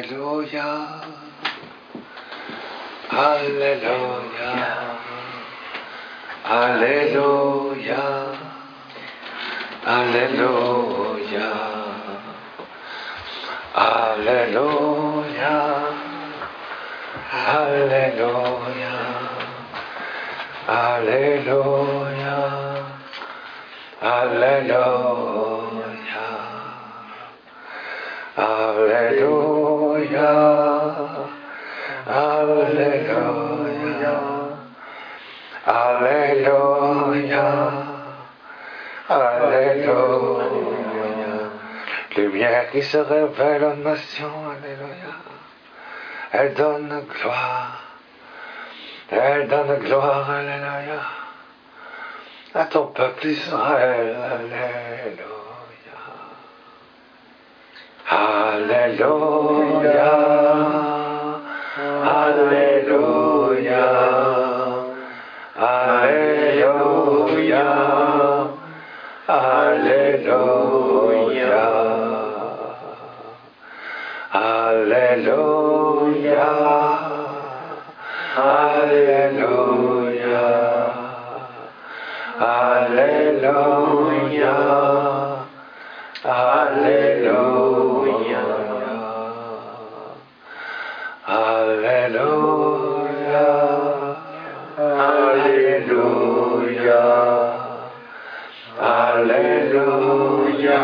Alléluia, Alléluia, Alléluia, Alléluia, Alléluia, Alléluia, Alléluia, Alléluia, Alléluia, Alléluia, Alléluia, Alléluia. Lumière qui se révèle aux nations, Alléluia. Elle donne gloire, Alléluia, à ton peuple Israël, Alléluia. Alléluia, Alléluia, Alléluia, Alléluia, Alléluia, Alléluia, Alléluia, Alléluia, Alléluia, Alléluia, Alléluia,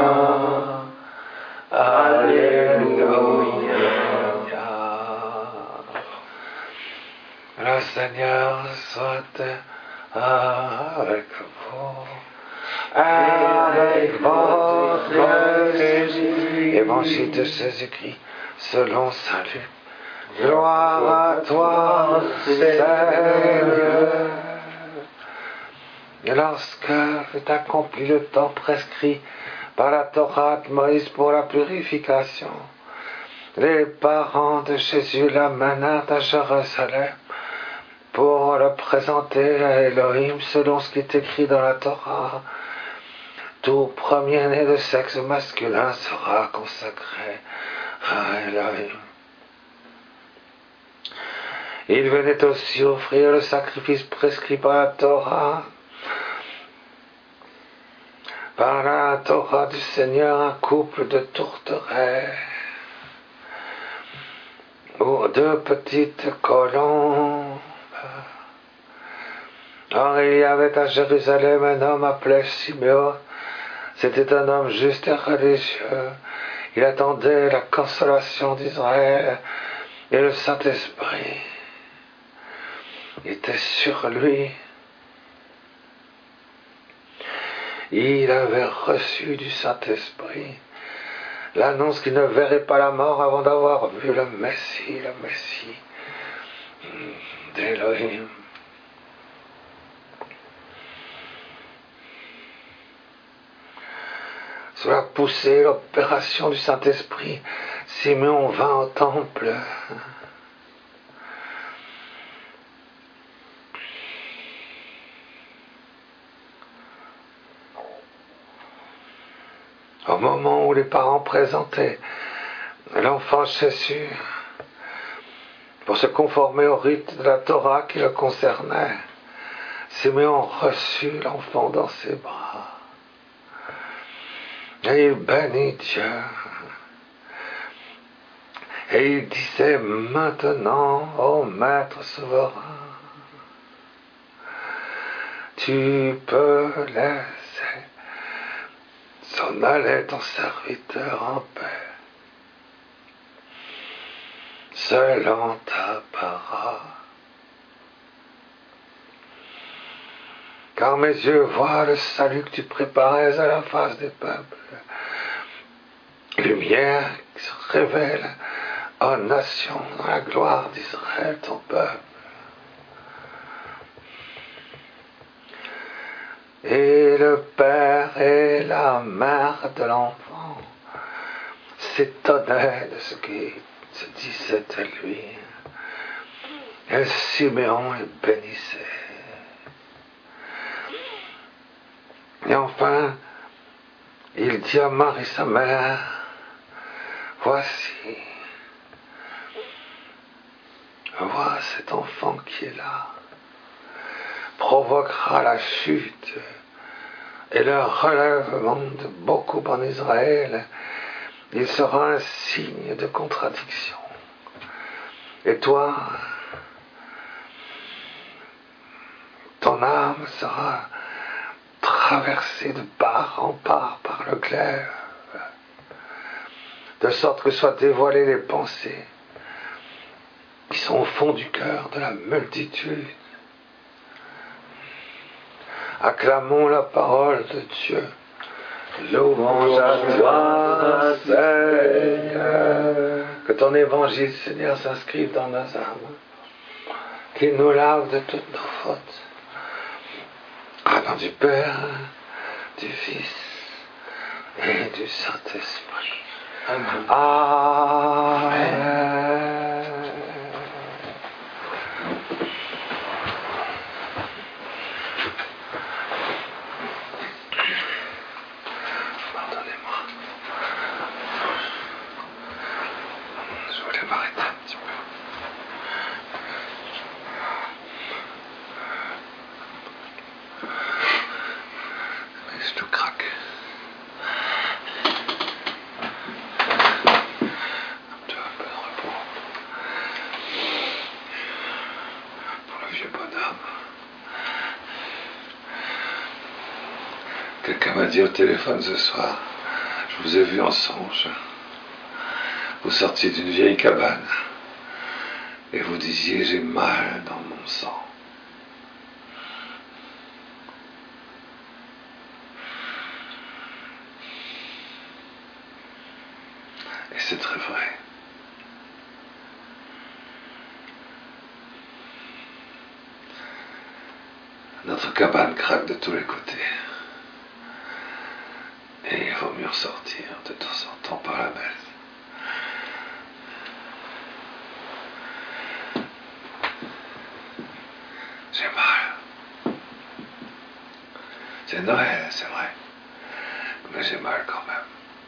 Alléluia. Le Seigneur soit avec vous, avec votre esprit. Évangile de Jésus-Christ selon saint Luc. Gloire à toi, Seigneur. Et lorsque fut accompli le temps prescrit par la Torah de Moïse pour la purification, les parents de Jésus l'amenèrent à Jérusalem pour le présenter à Elohim selon ce qui est écrit dans la Torah. Tout premier-né de sexe masculin sera consacré à Elohim. Il venait aussi offrir le sacrifice prescrit par la Torah. Par la Torah du Seigneur, un couple de tourterets ou deux petites colombes. Or, il y avait à Jérusalem un homme appelé Siméon. C'était un homme juste et religieux. Il attendait la consolation d'Israël et le Saint-Esprit était sur lui. Il avait reçu du Saint-Esprit l'annonce qu'il ne verrait pas la mort avant d'avoir vu le Messie d'Élohim. Sous la poussée, l'opération du Saint-Esprit, Simeon vint au temple. Au moment où les parents présentaient l'enfant Jésus pour se conformer au rite de la Torah qui le concernait, Simeon reçut l'enfant dans ses bras. Et il bénit Dieu. Et il disait: maintenant, ô Maître souverain, tu peux laisser s'en aller ton serviteur en paix, selon ta parole. Car mes yeux voient le salut que tu préparais à la face des peuples, lumière qui se révèle aux nations dans la gloire d'Israël, ton peuple. Et le père et la mère de l'enfant s'étonnaient de ce qui se disait de lui. Et Siméon le bénissait. Et enfin, il dit à Marie sa mère: voici cet enfant qui est là provoquera la chute et le relèvement de beaucoup en Israël. Il sera un signe de contradiction. Et toi, ton âme sera traversée de part en part par le glaive, de sorte que soient dévoilées les pensées qui sont au fond du cœur de la multitude. Acclamons la parole de Dieu. Louange à toi, Seigneur. Que ton évangile, Seigneur, s'inscrive dans nos âmes. Qu'il nous lave de toutes nos fautes. Au nom du Père, du Fils et du Saint-Esprit. Amen. Amen. Pardonnez-moi. Je voulais m'arrêter un petit peu. Mais je te craque. Tu as un peu de repos. Pour le vieux bonhomme. Quelqu'un m'a dit au téléphone ce soir, je vous ai vu en songe. Vous sortiez d'une vieille cabane et vous disiez j'ai mal dans mon sang. Et c'est très vrai. Notre cabane craque de tous les côtés. Et il vaut mieux ressortir de temps en temps par la messe. J'ai mal. C'est Noël, c'est vrai. Mais j'ai mal quand même.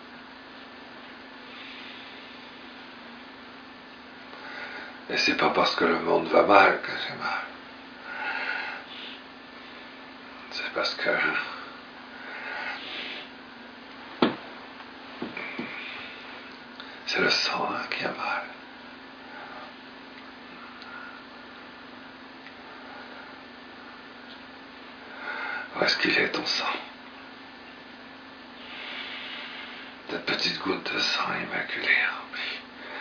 Et c'est pas parce que le monde va mal que j'ai mal. C'est parce que c'est le sang qui a mal. Où est-ce qu'il est ton sang? Cette petite goutte de sang immaculée remplie.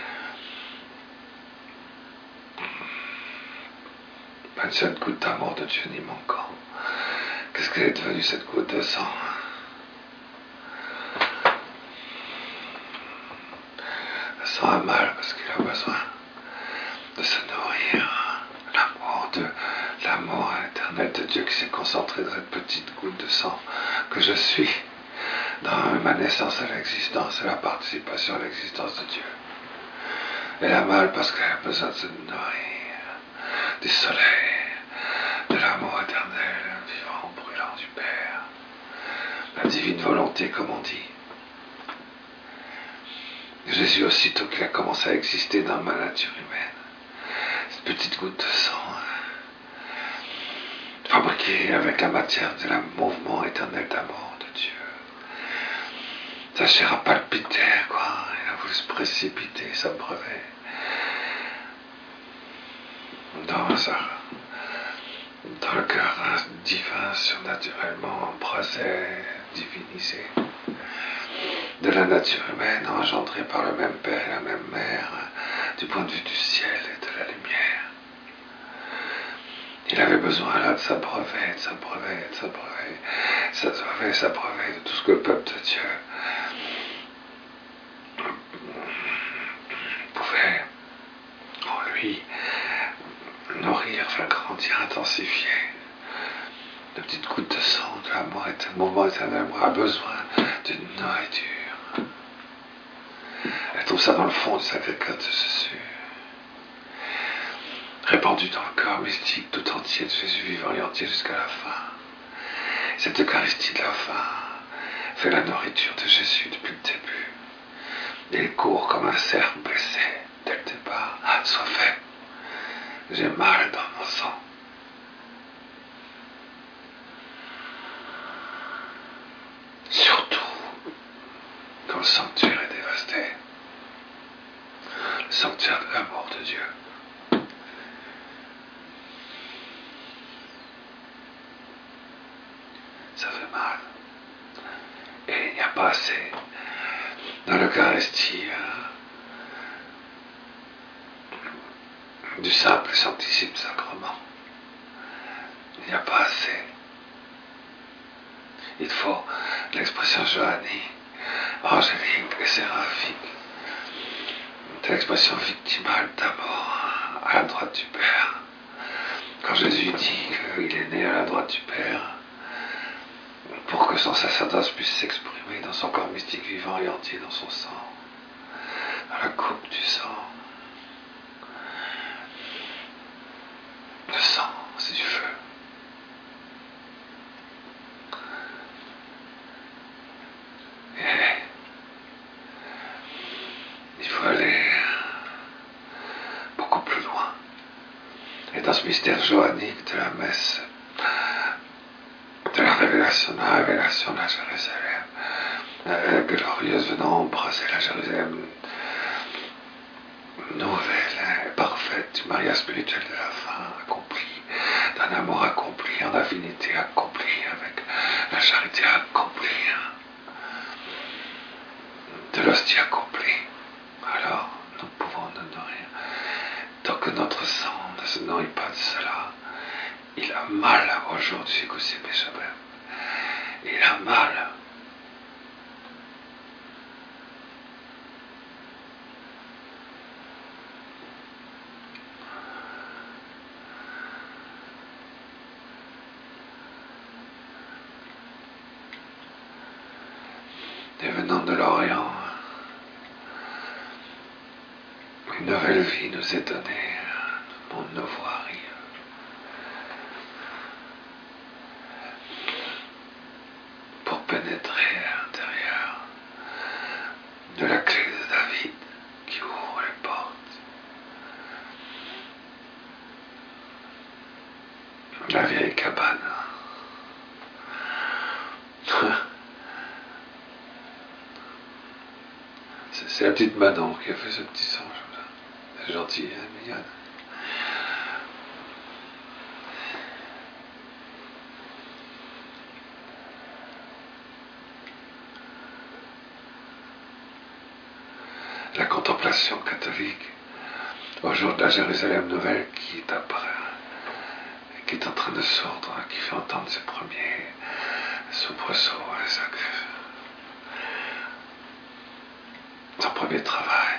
Pas une seule goutte d'amour de Dieu n'y manquant. Qu'est-ce qu'elle est devenue cette goutte de sang? Le sang a mal parce qu'il a besoin de se nourrir. L'amour éternel de Dieu qui s'est concentré dans cette petite goutte de sang que je suis dans ma naissance à l'existence et la participation à l'existence de Dieu. Elle a mal parce qu'elle a besoin de se nourrir du soleil, de l'amour éternel, vivant, brûlant du Père, la divine volonté comme on dit. Jésus, aussitôt qu'il a commencé à exister dans ma nature humaine, cette petite goutte de sang, fabriquée avec la matière de la mouvement éternel d'amour de Dieu. Sa chair a palpité, quoi. Il a voulu se précipiter, s'abreuver dans le cœur divin, surnaturellement embrasé, divinisé, de la nature humaine, engendrée par le même Père et la même Mère, du point de vue du ciel et de la lumière. Il avait besoin là de s'abreuver, de tout ce que le peuple de Dieu pouvait en lui nourrir, faire grandir, intensifier. De petites gouttes de sang, de l'amour et le mouvement éternel a besoin d'une nourriture. Elle trouve ça dans le fond du Sacré-Cœur de Jésus. Répandu dans le corps mystique tout entier de Jésus vivant et entier jusqu'à la fin. Cette Eucharistie de la fin fait la nourriture de Jésus depuis le début. Et il court comme un cerf blessé dès le départ, soifait. J'ai mal dans mon sang. Surtout quand le sanctuaire est dévasté. Le sanctuaire de l'amour de Dieu. Ça fait mal. Et il n'y a pas assez dans l'Eucharistie du simple et sanctissime sacrement. Il n'y a pas assez. Il faut l'expression johannique, angélique et séraphique, de l'expression victimale d'amour à la droite du Père. Quand Jésus dit qu'il est né à la droite du Père, pour que son sacerdoce puisse s'exprimer dans son corps mystique vivant et entier dans son sang, dans la coupe du sang. Le sang, c'est du feu. Et il faut aller beaucoup plus loin. Et dans ce mystère johannique de la messe, de la révélation de la Jérusalem, glorieuse venant embrasser la Jérusalem nouvelle et parfaite du mariage spirituel de la fin accompli, d'un amour accompli, en affinité accomplie, avec la charité accomplie, de l'hostie accomplie. Alors nous pouvons nous nourrir. Tant que notre sang ne se nourrit pas de cela, il a mal aujourd'hui, Goussi Béchabem. Il a mal. Et venant de l'Orient, une nouvelle vie nous est donnée, un monde nouveau arrive. Pour pénétrer à l'intérieur de la clé de David qui ouvre les portes. La vieille cabane. C'est la petite Manon qui a fait ce petit son. C'est gentil, hein, mignonne. La contemplation catholique au jour de la Jérusalem nouvelle qui est après, qui est en train de sourdre, qui fait entendre ses premiers soubresauts, son premier travail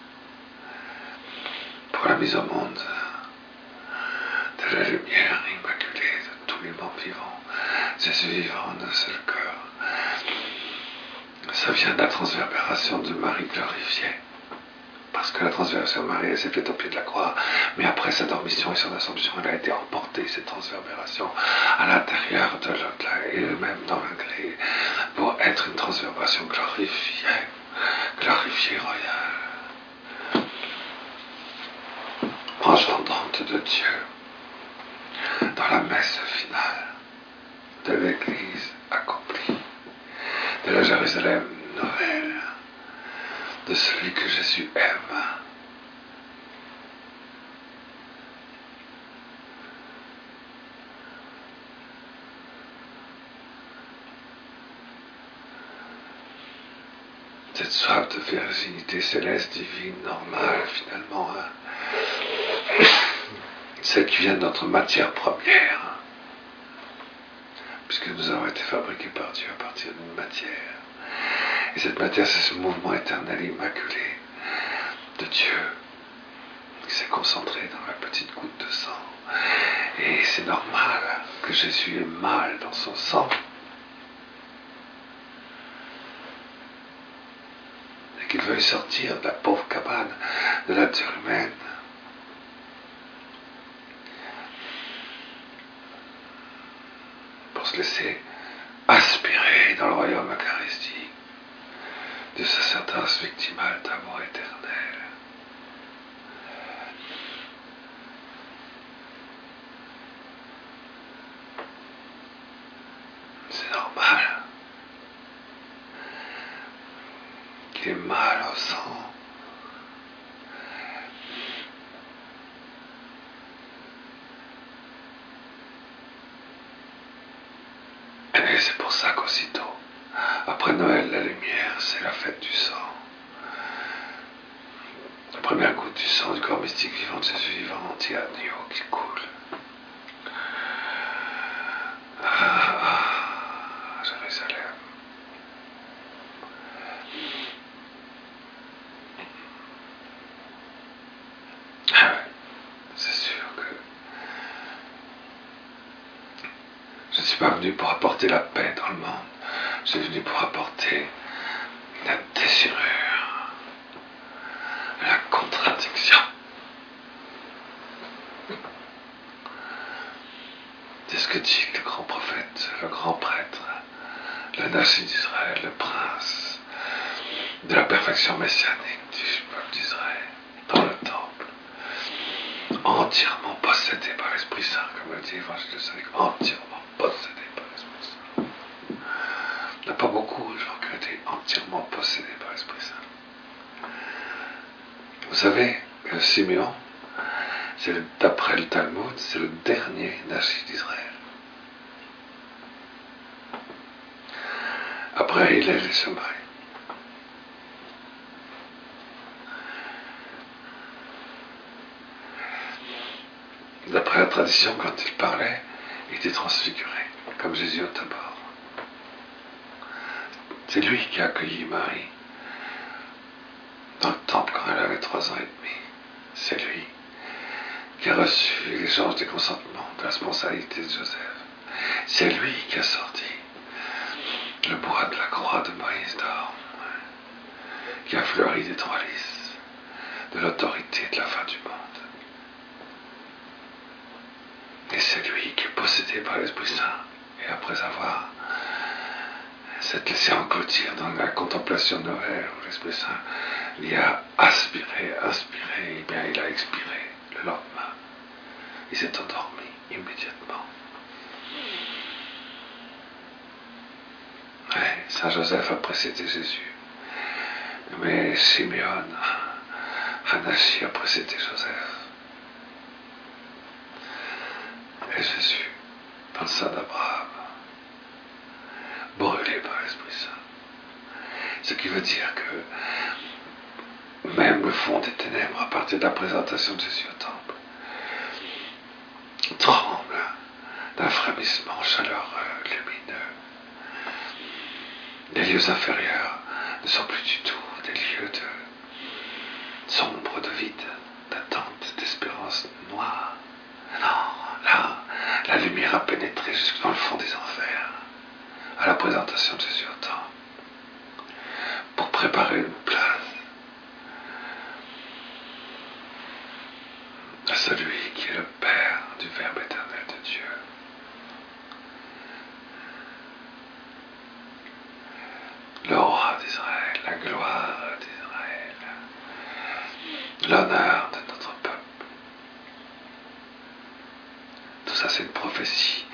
pour la mise au monde de la lumière immaculée de tous les membres vivants, Jésus vivant d'un seul cœur. Ça vient de la transverbération de Marie glorifiée. Parce que la transverbération de Marie, elle s'est faite au pied de la croix, mais après sa dormition et son assomption, elle a été emportée, cette transverbération, à l'intérieur de l'au-delà, et même dans le gré, pour être une transverbération glorifiée royale, engendrante de Dieu, dans la messe finale de l'Église accomplie, de la Jérusalem nouvelle, de celui que Jésus aime. Cette soif de virginité céleste, divine, normale, finalement, celle qui vient de notre matière première, puisque nous avons été fabriqués par Dieu à partir d'une matière. Et cette matière, c'est ce mouvement éternel immaculé de Dieu qui s'est concentré dans la petite goutte de sang. Et c'est normal que Jésus ait mal dans son sang. Et qu'il veuille sortir de la pauvre cabane de la nature humaine. Pour se laisser aspirer dans le royaume eucharistique du sacerdoce victimal d'amour éternel. mal, qu'il est mal au sang. Et c'est pour ça qu'aussitôt, après Noël, la lumière, c'est la fête du sang. La première goutte du sang du corps mystique vivant de Jésus vivant, il y a agneau qui coule. Jérusalem. Ah ouais, c'est sûr que je ne suis pas venu pour apporter la paix dans le monde. Je suis venu pour apporter la déchirure, la contradiction. C'est ce que dit le grand prophète, le grand prêtre, le Nashi d'Israël, le prince de la perfection messianique du peuple d'Israël, dans le temple, entièrement possédé par l'Esprit Saint, comme le dit l'Évangile de Saint Luc, entièrement possédé par l'Esprit Saint. Il n'y a pas beaucoup de gens qui ont été entièrement possédés par l'Esprit Saint. Vous savez que Simeon, d'après le Talmud, c'est le dernier Nashi d'Israël. Après, il est les Shamaï. D'après la tradition, quand il parlait, il était transfiguré, comme Jésus au Tabor. C'est lui qui a accueilli Marie dans le temple quand elle avait 3 ans et demi. C'est lui qui a reçu l'échange des consentements, de la responsabilité de Joseph. C'est lui qui a sorti le bois de la croix de Moïse d'or, qui a fleuri des 3 lys, de l'autorité de la fin du monde. Et c'est lui qui est possédé par l'Esprit Saint. Et après avoir s'être laissé engloutir dans la contemplation de Noël, où l'Esprit Saint l'y a inspiré, et bien il a expiré le lendemain. Il s'est endormi immédiatement. Ouais, Saint Joseph a précédé Jésus. Mais Simeon, Hanashi a précédé Joseph. Et Jésus, dans le sein d'Abraham, brûlé par l'Esprit Saint. Ce qui veut dire que même le fond des ténèbres, à partir de la présentation de Jésus au temple, tremble d'un frémissement chaleureux, lumineux. Les lieux inférieurs ne sont plus du tout des lieux de sombre, de vide, d'attente, d'espérance noire. Non, là, la lumière a pénétré jusque dans le fond des enfers, à la présentation de Jésus au temple, pour préparer une place à celui qui est le Père du Verbe éternel de Dieu. Le roi d'Israël, la gloire d'Israël, l'honneur de notre peuple. Tout ça, c'est une prophétie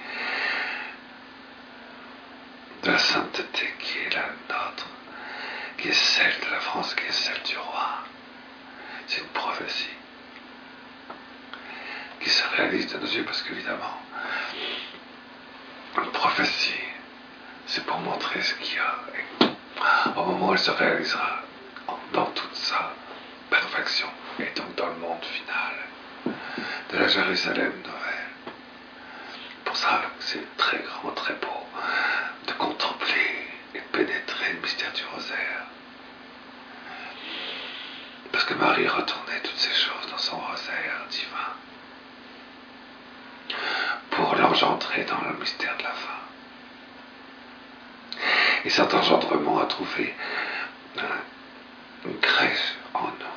de la sainteté qui est la nôtre, qui est celle de la France, qui est celle du roi. C'est une prophétie qui se réalise de nos yeux, parce qu'évidemment, une prophétie, c'est pour montrer ce qu'il y a. Et au moment où elle se réalisera dans toute sa perfection, et donc dans le monde final de la Jérusalem Noël. Pour ça, c'est très grand, très beau de contempler et de pénétrer le mystère du rosaire. Parce que Marie retournait toutes ces choses dans son rosaire divin pour l'engendrer dans le mystère de la fin. Et cet engendrement a trouvé une crèche en nous.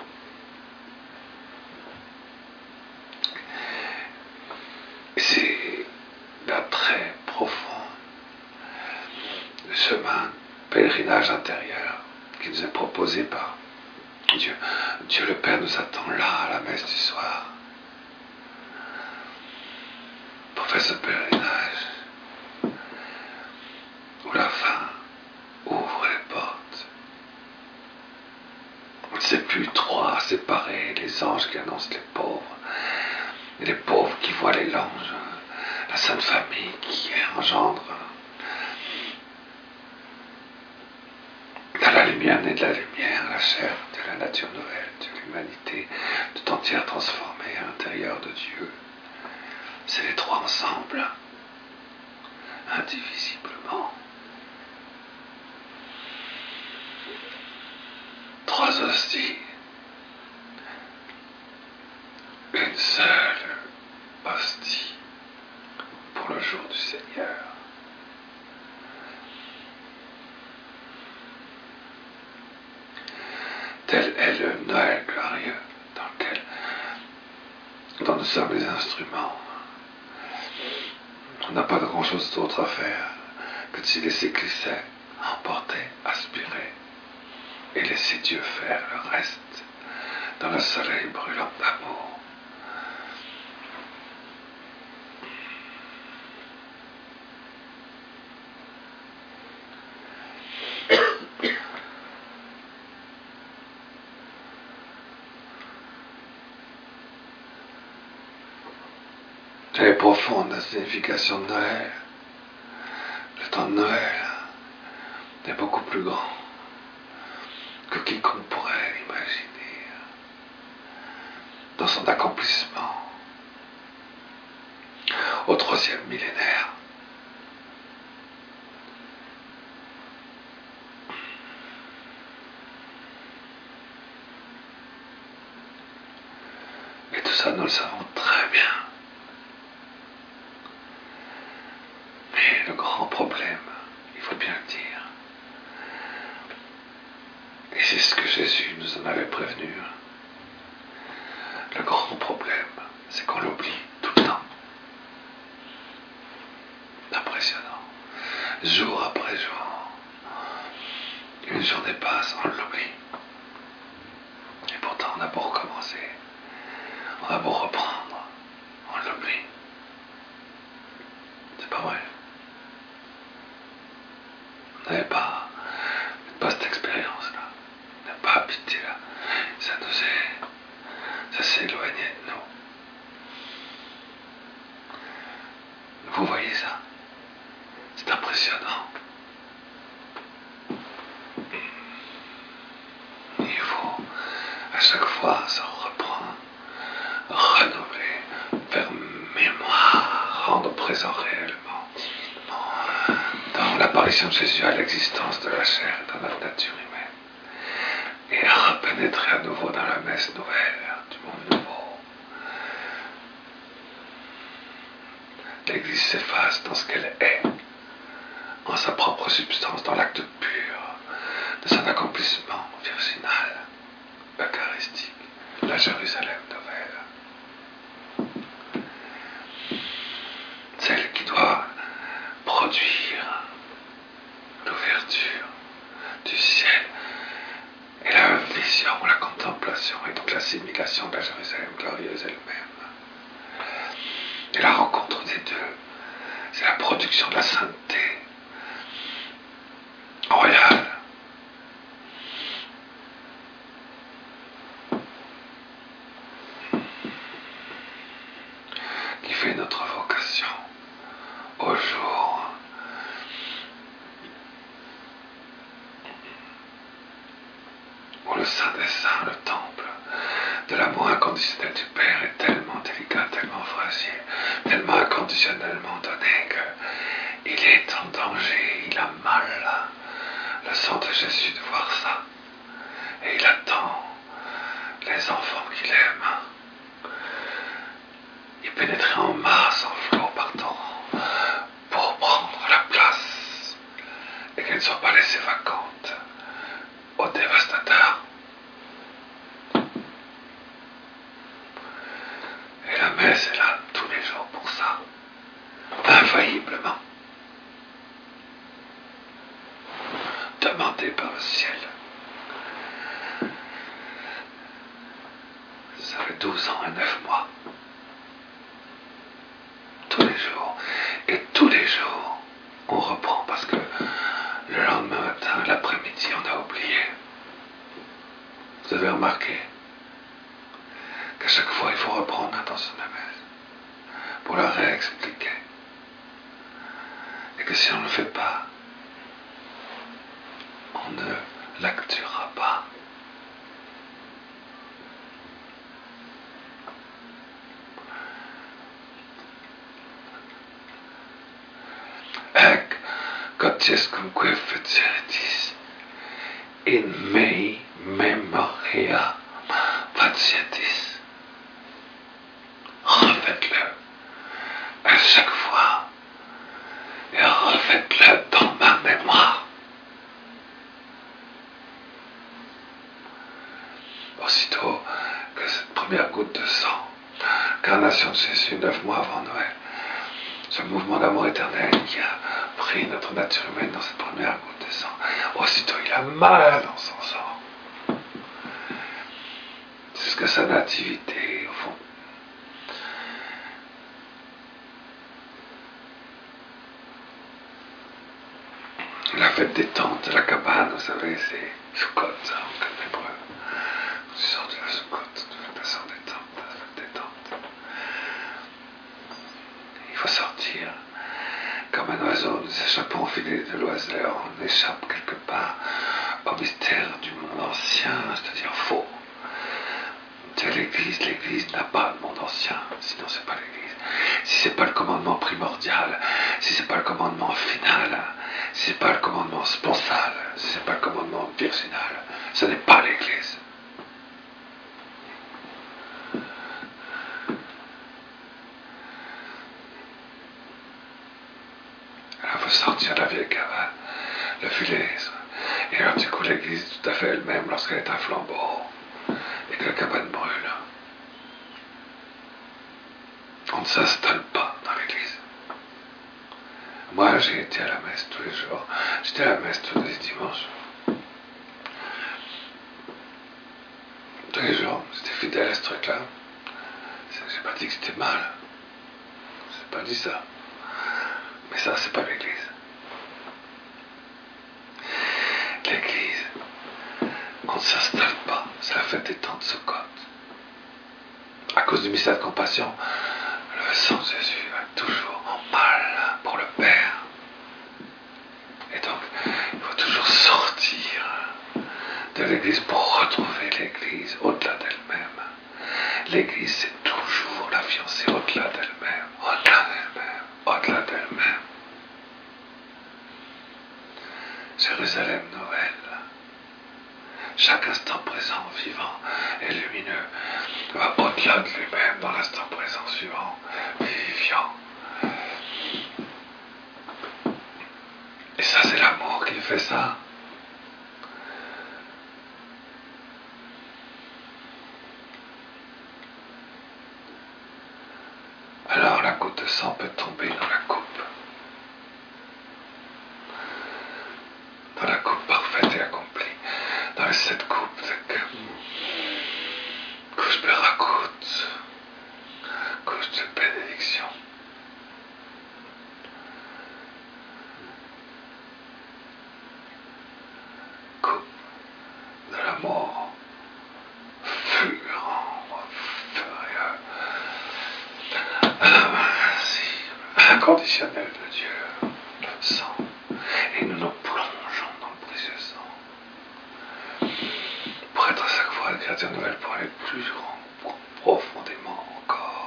Et c'est la très profonde chemin, pèlerinage intérieur qui nous est proposé par Dieu. Dieu le Père nous attend là à la messe du soir pour faire ce pèlerinage puis trois séparés, les anges qui annoncent les pauvres, et les pauvres qui voient les anges, la Sainte Famille qui engendre de la lumière née de la lumière, la chair de la nature nouvelle, de l'humanité tout entière transformée à l'intérieur de Dieu. C'est les trois ensemble, indivisiblement. Trois hosties, une seule hostie pour le jour du Seigneur. Tel est le Noël glorieux dont nous sommes les instruments. On n'a pas de grand-chose d'autre à faire que de s'y laisser glisser, emporter, aspirer et laisser Dieu faire le reste dans le soleil brûlant d'amour. Très profonde la signification de Noël. Le temps de Noël est beaucoup plus grand que quiconque pourrait imaginer dans son accomplissement au 3e millénaire. Et tout ça, nous le savons très bien. Mais le grand problème, il faut bien le dire, et c'est ce que Jésus nous en avait prévenu, le grand problème, c'est qu'on l'oublie tout le temps. Impressionnant. Jour après jour, une journée passe, on l'oublie. Et pourtant, on a beau recommencer, on a beau reprendre, on l'oublie. C'est pas vrai. On n'avait pas cette expérience-là. On n'a pas habité là. Ça s'est éloigné de nous. Vous voyez ça? C'est impressionnant. Il faut à chaque fois se reprendre, renouveler, faire mémoire, rendre présent réellement dans l'apparition de Jésus à l'existence de la chair dans notre nature humaine et à repénétrer à nouveau dans la messe nouvelle du monde nouveau. L'Église s'efface dans ce qu'elle est, en sa propre substance, dans l'acte pur de son accomplissement virginal, eucharistique, la Jérusalem nouvelle. Celle qui doit produire l'ouverture du ciel et la vision, la contemplation et donc l'assimilation de la Jérusalem glorieuse elle-même. Et la rencontre des deux, c'est la production de la sainteté royale. Qui fait notre vocation au jour où le Saint des Saints, le temple de l'amour inconditionnel du Père est tellement délicat, tellement fragile, tellement inconditionnellement donné qu'il est en danger, il a mal, le sang de Jésus, de voir ça. Et il attend les enfants qu'il aime. Il pénétrait en masse, en flot, par torrent, pour prendre la place et qu'elle ne soit pas laissée vacante aux dévastateurs. Et la messe est là tous les jours pour ça, infailliblement, demandée par le ciel. Ça fait 12 ans et 9 mois. Tous les jours. Et tous les jours, on reprend parce que le lendemain matin, l'après-midi, on a oublié. Vous Vous devez remarquer qu'à chaque fois, il faut reprendre l'intention de la messe pour la réexpliquer. Et que si on ne le fait pas, on ne l'actuera pas. Ec quotiescumque feceritis in mei memoria facietis. Refaites-le à chaque fois et refaites-le dans ma mémoire. Aussitôt que cette première goutte de sang, incarnation de Jésus 9 mois avant Noël, ce mouvement d'amour éternel qui a pris notre nature humaine dans cette première goutte de sang, aussitôt il a mal dans son sang. C'est ce que sa nativité, au fond. La fête des tentes, la cabane, vous savez, c'est Sukkot, ça, en hébreu. Tu sors de la Sukkot, de la sorte des tentes, la fête des tentes. Il faut sortir. Comme un oiseau, nous échappons au filet de l'oiseleur, on échappe quelque part au mystère du monde ancien, c'est-à-dire faux. C'est l'Église n'a pas de monde ancien, sinon c'est pas l'Église. Si c'est pas le commandement primordial, si c'est pas le commandement final, si c'est pas le commandement sponsal, si c'est pas le commandement virginal, ce n'est pas l'Église. Alors il faut sortir de la vieille cabane, le filet, et alors du coup l'Église est tout à fait elle-même lorsqu'elle est un flambeau et que la cabane brûle. On ne s'installe pas dans l'église. Moi, j'ai été à la messe tous les jours. J'étais à la messe tous les dimanches. Tous les jours. J'étais fidèle à ce truc-là. J'ai pas dit que c'était mal. J'ai pas dit ça. Mais ça, c'est pas l'église. L'église, on ne s'installe pas. C'est la fête des temps de Sukkot. À cause du mystère de compassion, le sang de Jésus va toujours en mal pour le Père. Et donc, il faut toujours sortir de l'Église pour retrouver l'Église au-delà d'elle-même. L'Église, c'est toujours la fiancée au-delà d'elle-même, au-delà d'elle-même, au-delà d'elle-même. Jérusalem, Noël. Chaque instant présent, vivant et lumineux, va au-delà de lui-même dans l'instant présent suivant, vivifiant. Et ça, c'est l'amour qui fait ça. Alors la goutte de sang peut tomber dans la coupe. Dans la coupe parfaite et accomplie. Dans les 7 coupes de couche Berakut, couche de bénédiction. Coupe de l'amour furieux, inconditionnel de Dieu, le sang. Et nous nous plongeons dans le précieux sang. Pour être à chaque fois la créature nouvelle, pour aller plus grand, profondément encore.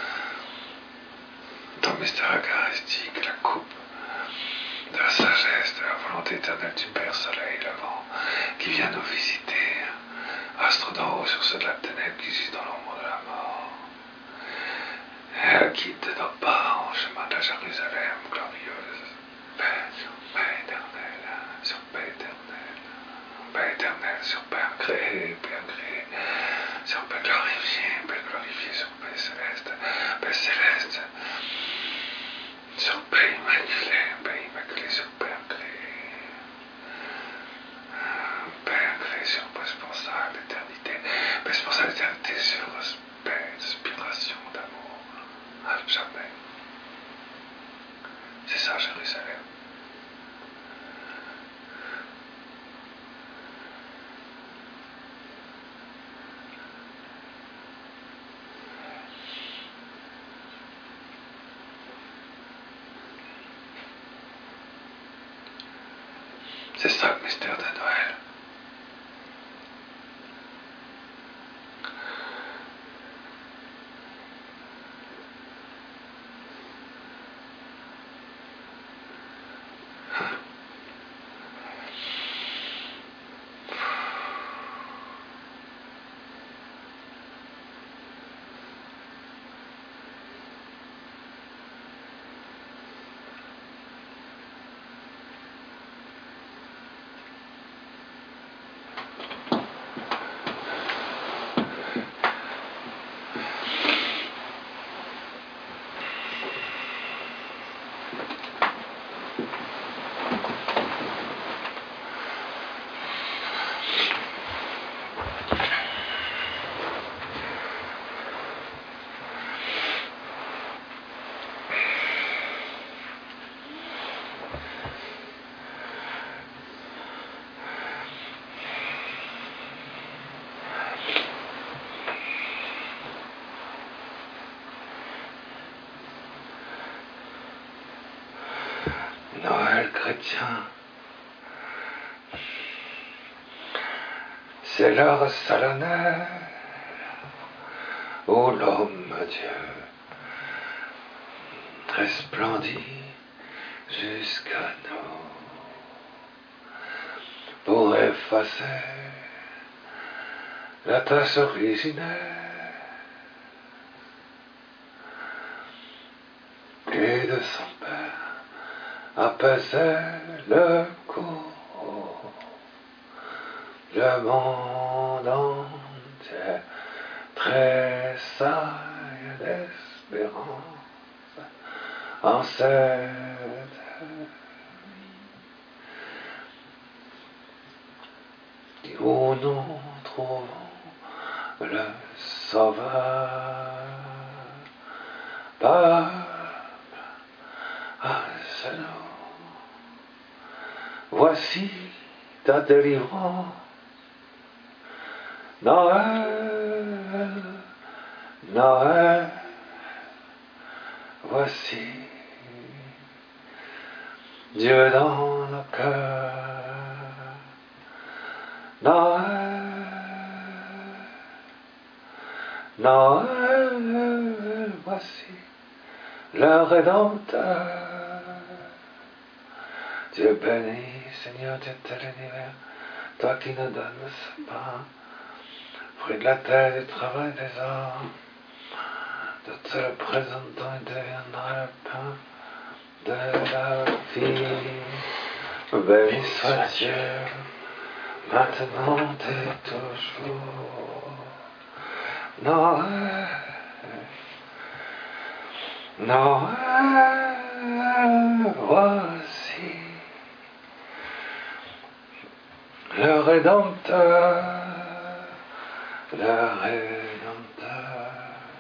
Dans le mystère eucharistique, la coupe de la sagesse, de la volonté éternelle du Père Soleil Levant, qui vient nous visiter, astre d'en haut sur ceux de la ténèbre qui gisent dans l'ombre de la mort. Elle guide nos pas en chemin de la Jérusalem glorieuse. Paix éternelle, sur paix éternelle, sur paix incréée, sur paix glorifiée, sur paix céleste, sur paix immaculée, sur paix incréée, sur paix sponsale d'éternité, paix sponsale d'éternité sur paix, inspiration d'amour, jamais. C'est ça le mystère de Noël. Noël chrétien, c'est l'heure solennelle où l'homme Dieu resplendit jusqu'à nous pour effacer la tache originelle et de son Père apaisait le courroux. Le monde entier tressaille d'espérance en cette nuit où nous trouvons le Sauveur. À genoux, voici ta délivrance. Noël, Noël, voici Dieu dans nos cœurs. Noël, Noël, voici le Rédempteur. Dieu béni, Seigneur Dieu de l'univers, toi qui nous donnes ce pain, fruit de la terre, du travail des hommes, de te le présentant et deviendra le pain de la vie. Béni soit Dieu, maintenant et toujours. Noël, Noël, voici le Rédempteur, le Rédempteur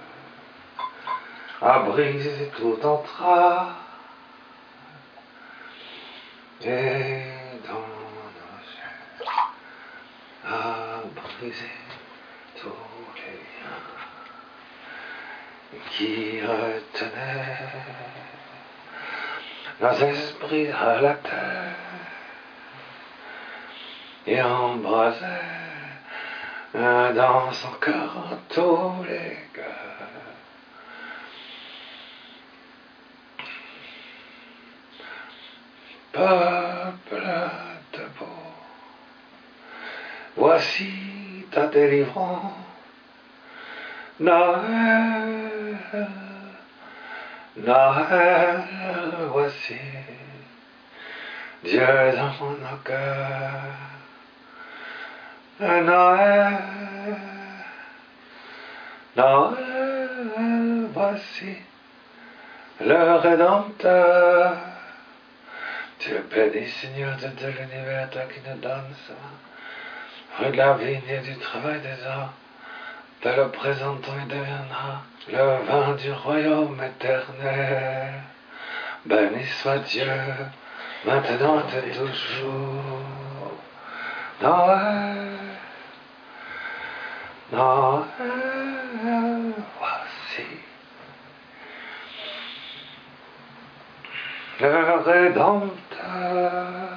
a brisé tout entrave et dans nos yeux a brisé tous les liens qui retenaient nos esprits à la terre et embrasait dans son cœur tous les cœurs. Peuple debout, voici ta délivrance. Noël, Noël, voici Dieu dans nos cœurs. Noël, Noël, voici le Rédempteur. Dieu béni, Seigneur de l'univers, toi qui nous donnes ça, fruit de la vigne et du travail des hommes, te le présentons et deviendra le vin du royaume éternel. Béni soit Dieu, maintenant et toujours. Noël, Noël, voici le Rédempteur.